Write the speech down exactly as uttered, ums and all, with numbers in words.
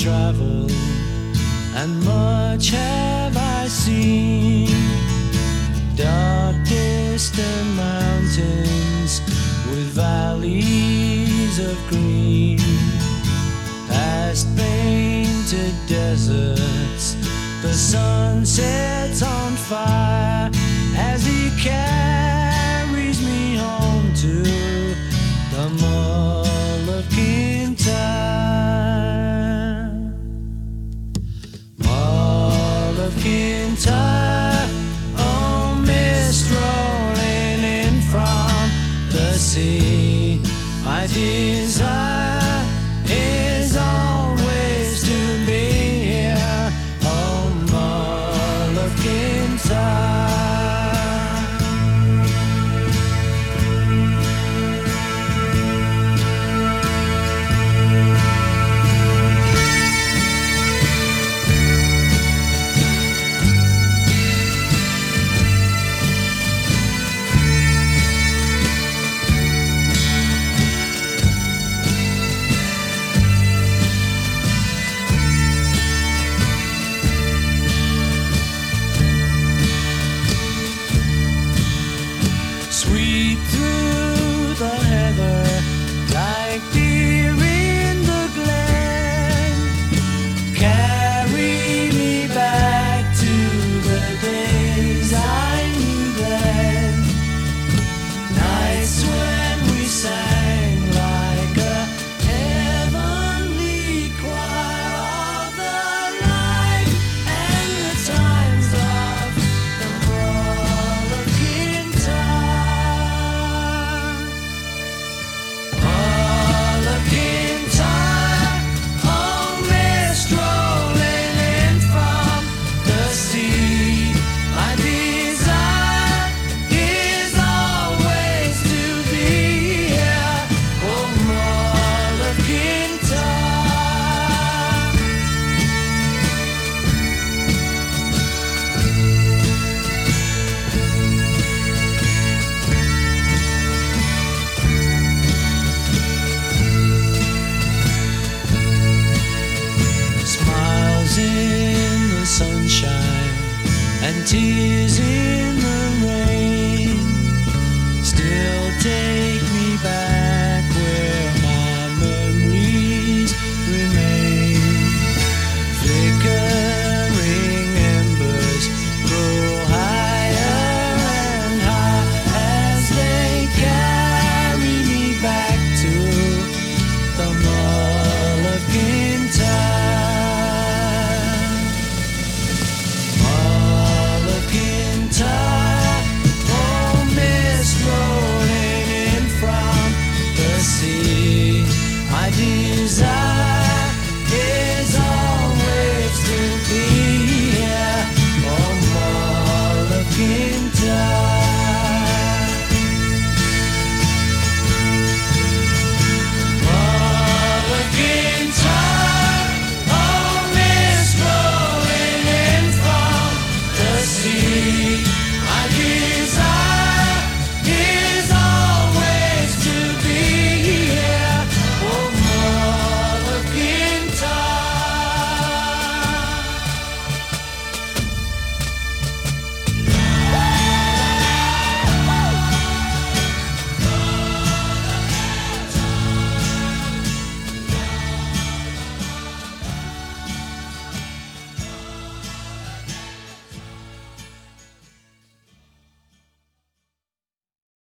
traveled and much have I seen. Dark distant mountains with valleys of green, past painted deserts, the sun sets on fire as he carries me home to the Mull of Kintyre. Mull of Kintyre, oh mist rolling in from the sea, my desire is always to be here, oh Mull of Kintyre. Sweep through the heather like deer in the glen, carry me back to the days I knew then, nights when we sang like a heavenly choir of the light and the times of the Mull of Kintyre. Mull of Kintyre, oh mist rolling in from the sea, my desire is always to be here, oh Mull of Kintyre. Smiles in the sunshine and tears in the rain still take me back where my memories remain. Flickering embers grow higher and high as they carry me back to the Mull of Kintyre. Mull of Kintyre, oh mist rolling in from the sea,